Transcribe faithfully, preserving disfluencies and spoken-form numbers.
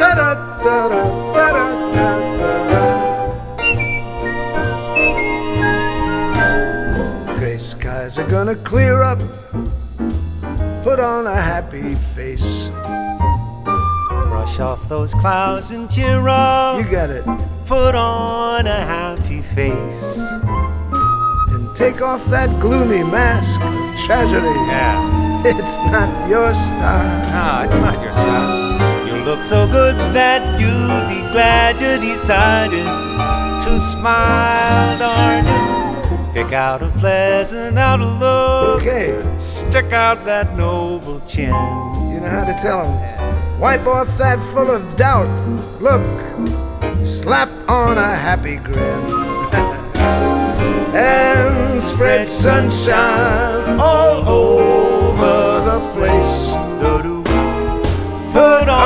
Gray skies are gonna clear up. Put on a happy face. Brush off those clouds and cheer up. You got it. Put on a happy face. And take off that gloomy mask of tragedy. Yeah. It's not your style. No, it's not your style. You look so good that you'll be glad you decided to smile, darling. Pick out a pleasant outlook. Okay. Stick out that noble chin. You know how to tell them. Wipe off that full of doubt. Look, slap on a happy grin. And spread sunshine all over the place.